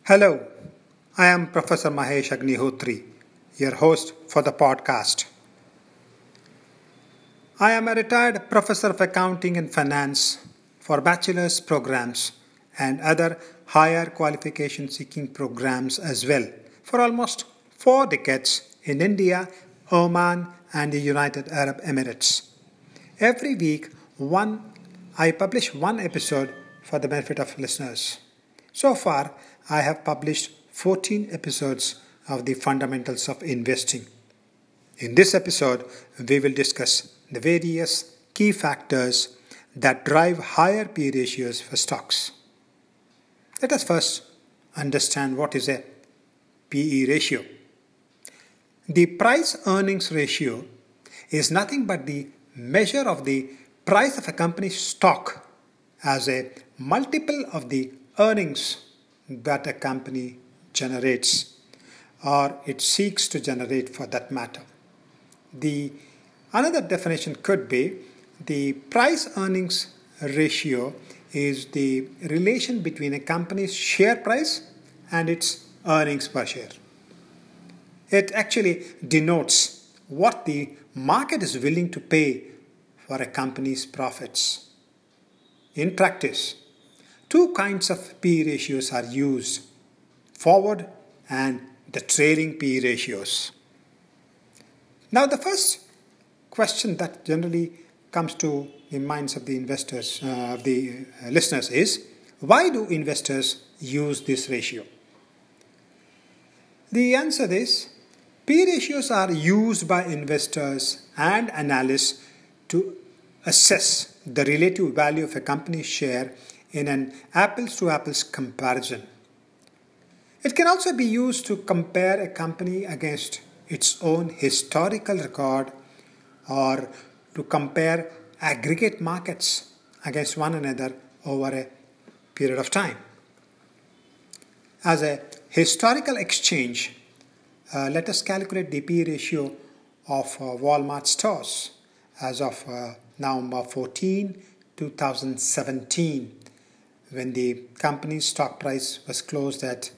Hello, I am Professor Mahesh Agnihotri, your host for the podcast. I am a retired professor of accounting and finance for bachelor's programs and other higher qualification seeking programs as well for almost 4 decades in India, Oman, and the United Arab Emirates. Every week, I publish one episode for the benefit of listeners. So far, I have published 14 episodes of the fundamentals of investing. In this episode, we will discuss the various key factors that drive higher P ratios for stocks. Let us first understand what is a PE ratio. The price earnings ratio is nothing but the measure of the price of a company's stock as a multiple of the earnings that a company generates or it seeks to generate for that matter. Another definition could be the price earnings ratio is the relation between a company's share price and its earnings per share. It actually denotes what the market is willing to pay for a company's profits. In practice, 2 kinds of P ratios are used, forward and the trailing P ratios. Now the first question that generally comes to the minds of the investors, listeners is, why do investors use this ratio? The answer is, P ratios are used by investors and analysts to assess the relative value of a company's share in an apples-to-apples comparison. It can also be used to compare a company against its own historical record or to compare aggregate markets against one another over a period of time. As a historical exchange, let us calculate the P ratio of Walmart stores as of November 14, 2017, when the company's stock price was closed at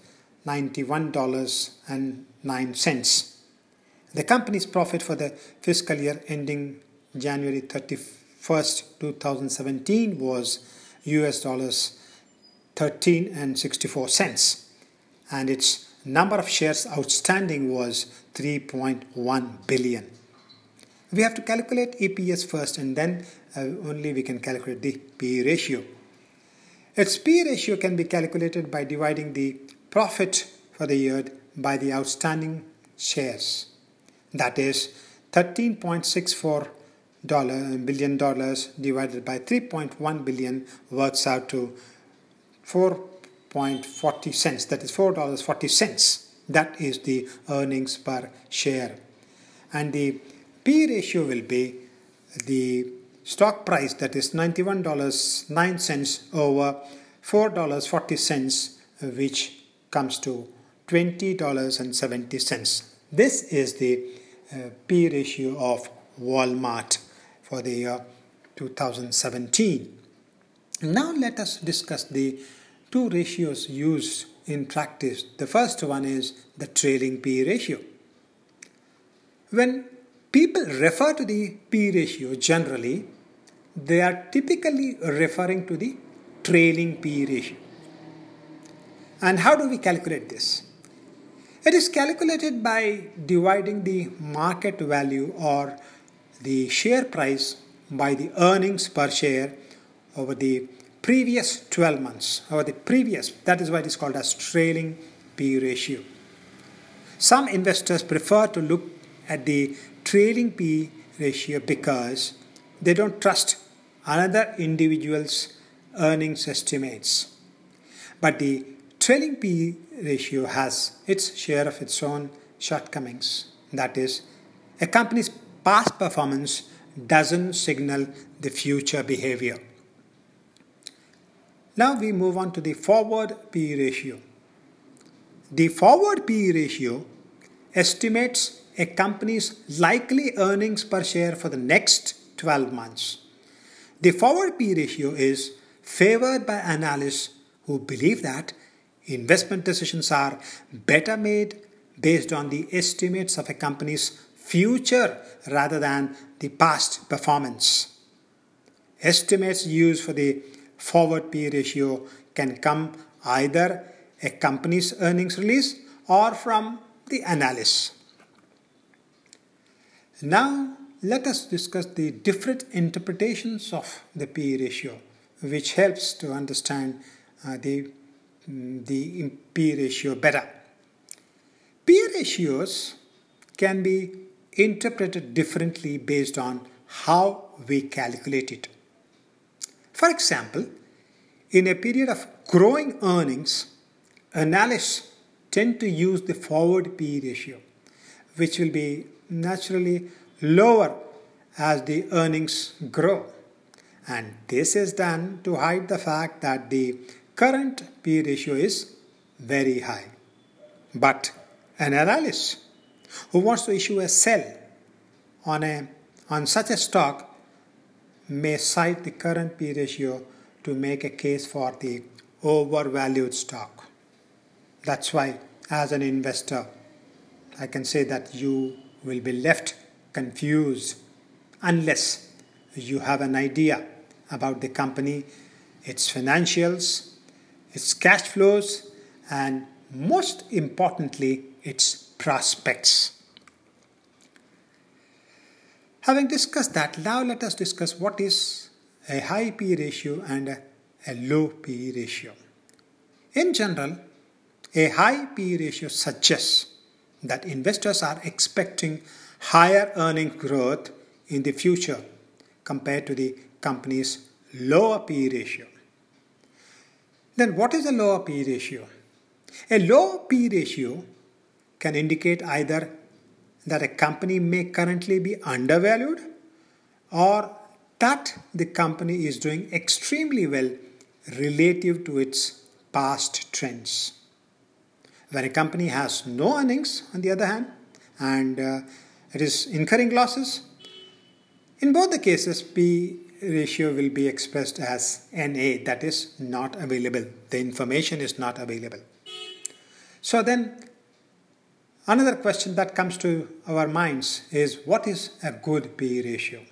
$91.09. The company's profit for the fiscal year ending January 31st, 2017 was US dollars 13.64, and its number of shares outstanding was 3.1 billion. We have to calculate EPS first, and then only we can calculate the P ratio. Its P ratio can be calculated by dividing the profit for the year by the outstanding shares. That is $13.64 billion divided by 3.1 billion works out to 4.40 cents. That is $4.40. That is the earnings per share. And the P ratio will be the stock price, that is $91.09 over $4.40, which comes to $20.70. This is the P ratio of Walmart for the year 2017. Now let us discuss the 2 ratios used in practice. The first one is the trailing P ratio. When people refer to the P ratio generally, they are typically referring to the trailing P ratio. And how do we calculate this? It is calculated by dividing the market value or the share price by the earnings per share over the previous 12 months. That is why it is called as trailing P ratio. Some investors prefer to look at the trailing P ratio because they don't trust another individual's earnings estimates. But the trailing P ratio has its share of its own shortcomings. That is, a company's past performance doesn't signal the future behavior. Now we move on to the forward P ratio. The forward P ratio estimates a company's likely earnings per share for the next 12 months. The forward P ratio is favored by analysts who believe that Investment decisions are better made based on the estimates of a company's future rather than the past performance. Estimates used for the forward P/E ratio can come either a company's earnings release or from the analysts. Now, let us discuss the different interpretations of the P/E ratio, which helps to understand the P/E ratio better. P/E ratios can be interpreted differently based on how we calculate it. For example, in a period of growing earnings, analysts tend to use the forward P/E ratio, which will be naturally lower as the earnings grow. And this is done to hide the fact that the current P/E ratio is very high. But an analyst who wants to issue a sell on such a stock may cite the current P/E ratio to make a case for the overvalued stock. That's why, as an investor, I can say that you will be left confused unless you have an idea about the company, its financials, its cash flows, and most importantly, its prospects. Having discussed that, now let us discuss what is a high P/E ratio and a low P/E ratio. In general, a high P/E ratio suggests that investors are expecting higher earnings growth in the future compared to the company's lower P/E ratio. Then what is a lower P/E ratio? A low P/E ratio can indicate either that a company may currently be undervalued or that the company is doing extremely well relative to its past trends. When a company has no earnings, on the other hand, and it is incurring losses, in both the cases, P/E ratio will be expressed as NA, that is not available. The information is not available. So then, another question that comes to our minds is, what is a good P/E ratio?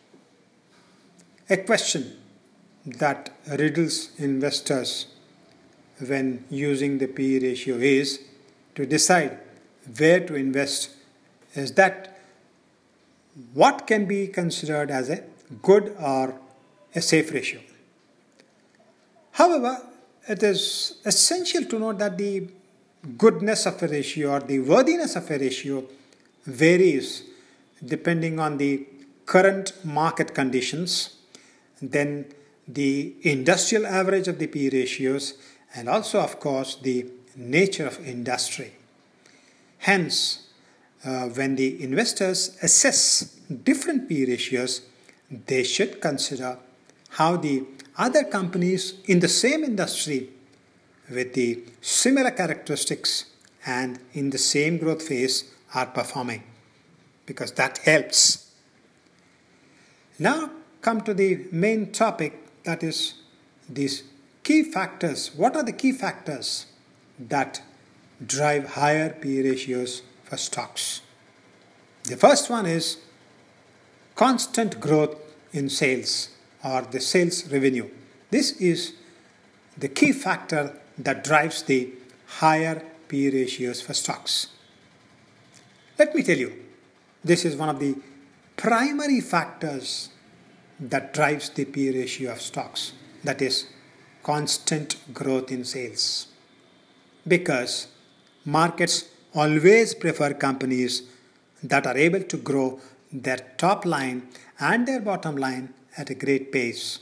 A question that riddles investors when using the P/E ratio is to decide where to invest is that what can be considered as a good or a safe ratio. However, it is essential to note that the goodness of a ratio or the worthiness of a ratio varies depending on the current market conditions, then the industrial average of the P/E ratios, and also, of course, the nature of industry. Hence, when the investors assess different P/E ratios, they should consider how the other companies in the same industry with the similar characteristics and in the same growth phase are performing, because that helps. Now come to the main topic, that is these key factors. What are the key factors that drive higher P/E ratios for stocks? The first one is constant growth in sales or the sales revenue. This is the key factor that drives the higher P/E ratios for stocks. Let me tell you, this is one of the primary factors that drives the P/E ratio of stocks, that is constant growth in sales. Because markets always prefer companies that are able to grow their top line and their bottom line at a great pace.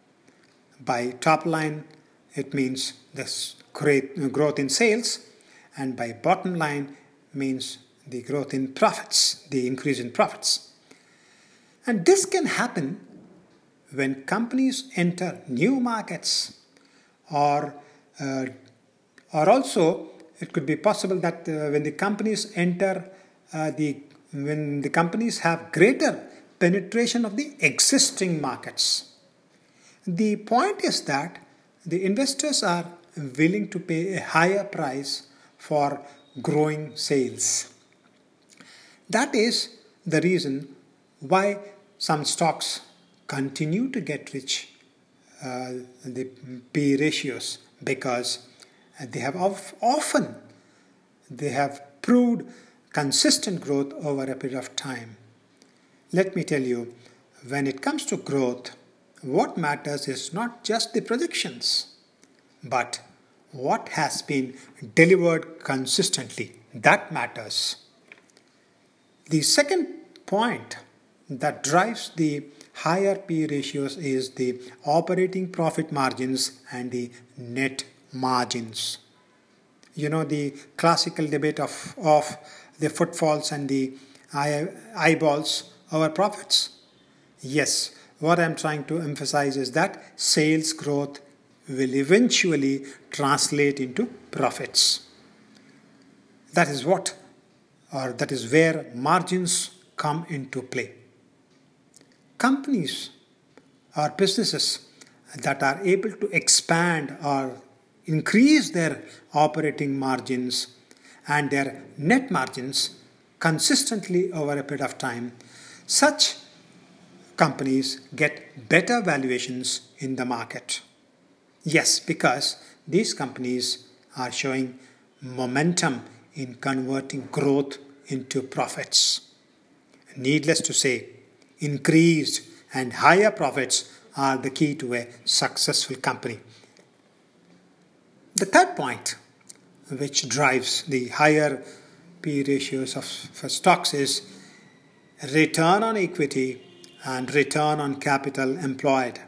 By top line, it means this great growth in sales, and by bottom line means the growth in profits, the increase in profits. And this can happen when companies enter new markets, or also it could be possible that when the companies when the companies have greater penetration of the existing markets. The point is that the investors are willing to pay a higher price for growing sales. That is the reason why some stocks continue to get rich, the P ratios, because they have often proved consistent growth over a period of time. Let me tell you, when it comes to growth, what matters is not just the projections, but what has been delivered consistently. That matters. The second point that drives the higher P ratios is the operating profit margins and the net margins. You know, the classical debate of the footfalls and the eyeballs over profits. Yes, what I'm trying to emphasize is that sales growth will eventually translate into profits. That is where margins come into play. Companies or businesses that are able to expand or increase their operating margins and their net margins consistently over a period of time, such companies get better valuations in the market. Yes, because these companies are showing momentum in converting growth into profits. Needless to say, increased and higher profits are the key to a successful company. The third point, which drives the higher P ratios for stocks, is return on equity and return on capital employed.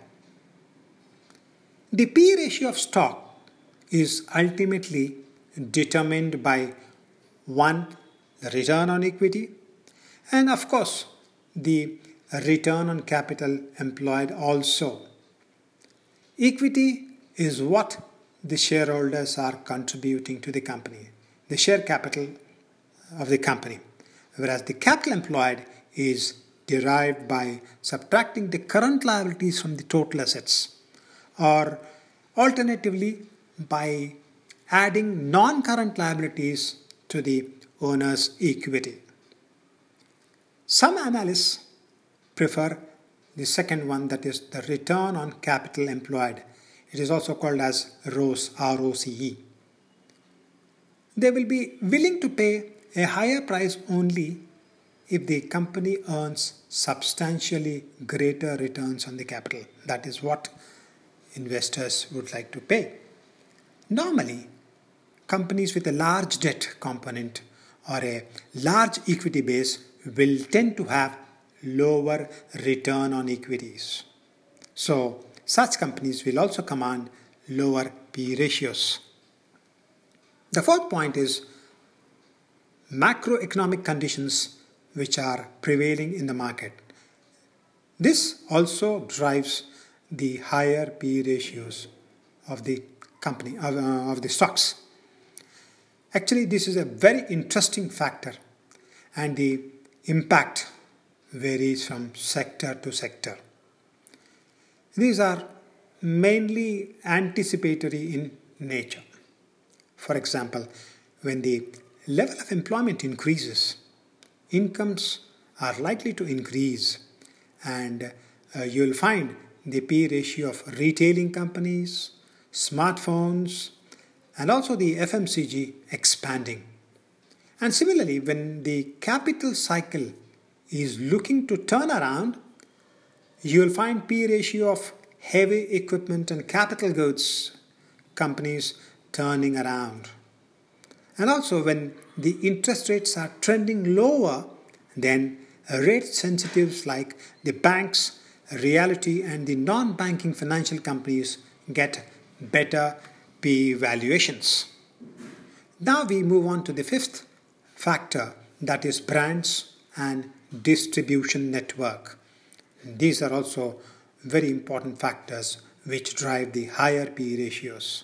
The P ratio of stock is ultimately determined by one, the return on equity, and of course, the return on capital employed also. Equity is what the shareholders are contributing to the company, the share capital of the company, whereas the capital employed is derived by subtracting the current liabilities from the total assets, or alternatively by adding non-current liabilities to the owner's equity. Some analysts prefer the second one, that is the return on capital employed. It is also called as ROCE, ROCE. They will be willing to pay a higher price only if the company earns substantially greater returns on the capital. That is what investors would like to pay. Normally, companies with a large debt component or a large equity base will tend to have lower return on equities. So, such companies will also command lower P ratios. The fourth point is macroeconomic conditions which are prevailing in the market. This also drives the higher P ratios of the company, of the stocks. Actually, this is a very interesting factor, and the impact varies from sector to sector. These are mainly anticipatory in nature. For example, when the level of employment increases, incomes are likely to increase, and you will find the P ratio of retailing companies, smartphones, and also the FMCG expanding. And similarly, when the capital cycle is looking to turn around, you will find P ratio of heavy equipment and capital goods companies turning around. And also when the interest rates are trending lower, then rate sensitives like the banks, realty, and the non-banking financial companies get better P valuations. Now we move on to the fifth factor, that is brands and distribution network. These are also very important factors which drive the higher P ratios.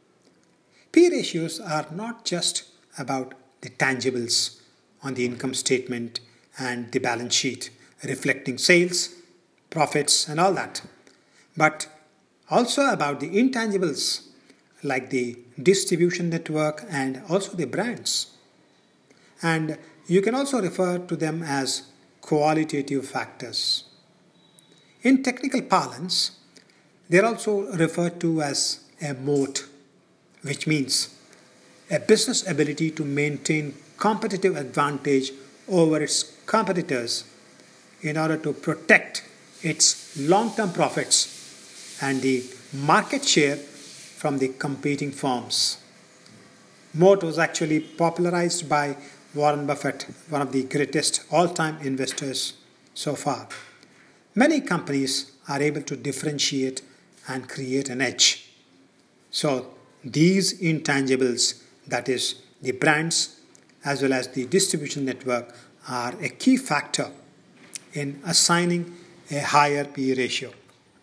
P ratios are not just about the tangibles on the income statement and the balance sheet reflecting sales, profits, and all that, but also about the intangibles like the distribution network and also the brands. And you can also refer to them as qualitative factors. In technical parlance, they are also referred to as a moat, which means a business ability to maintain competitive advantage over its competitors in order to protect its long-term profits and the market share from the competing firms. Moat was actually popularized by Warren Buffett, one of the greatest all-time investors so far. Many companies are able to differentiate and create an edge. So these intangibles, that is the brands as well as the distribution network, are a key factor in assigning a higher P/E ratio.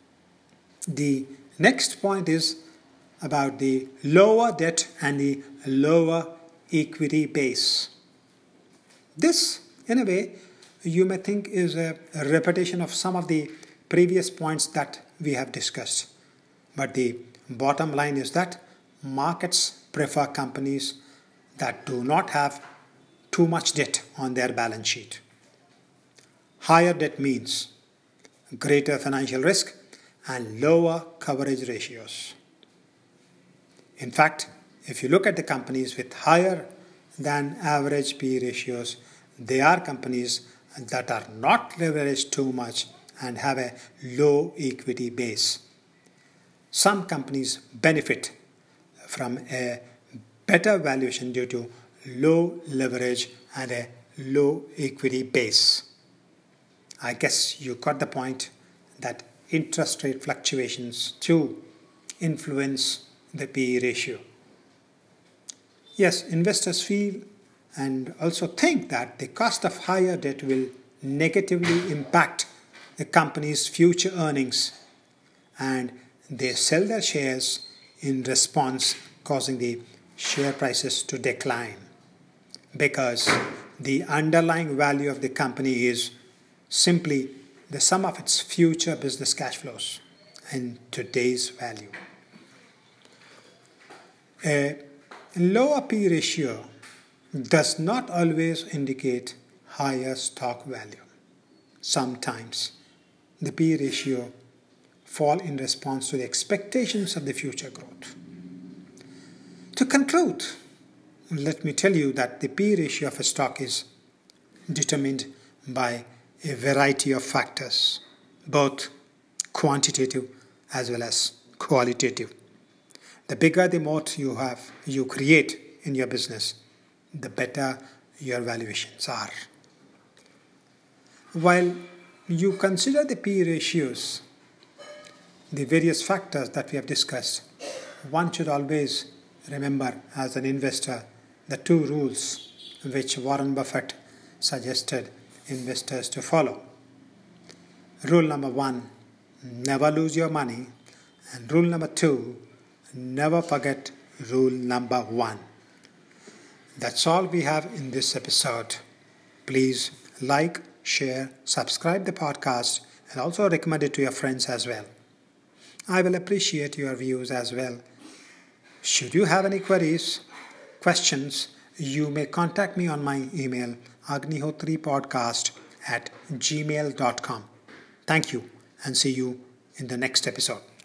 The next point is about the lower debt and the lower equity base. This, in a way, you may think is a repetition of some of the previous points that we have discussed. But the bottom line is that markets prefer companies that do not have too much debt on their balance sheet. Higher debt means greater financial risk and lower coverage ratios. In fact, if you look at the companies with higher than average P/E ratios, they are companies that are not leveraged too much and have a low equity base. Some companies benefit from a better valuation due to low leverage and a low equity base. I guess you got the point that interest rate fluctuations too influence the P/E ratio. Yes, investors feel and also think that the cost of higher debt will negatively impact the company's future earnings, and they sell their shares in response, causing the share prices to decline because the underlying value of the company is simply the sum of its future business cash flows and today's value. A lower P ratio does not always indicate higher stock value. Sometimes the P ratio fall in response to the expectations of the future growth. To conclude, let me tell you that the P ratio of a stock is determined by a variety of factors, both quantitative as well as qualitative. The bigger the moat you create in your business, the better your valuations are. While you consider the P ratios, the various factors that we have discussed, one should always remember as an investor the two rules which Warren Buffett suggested investors to follow. Rule number 1, never lose your money. And rule number 2, never forget rule number 1. That's all we have in this episode. Please like, share, subscribe the podcast, and also recommend it to your friends as well. I will appreciate your views as well. Should you have any queries, questions, you may contact me on my email agnihotripodcast@gmail.com. Thank you and see you in the next episode.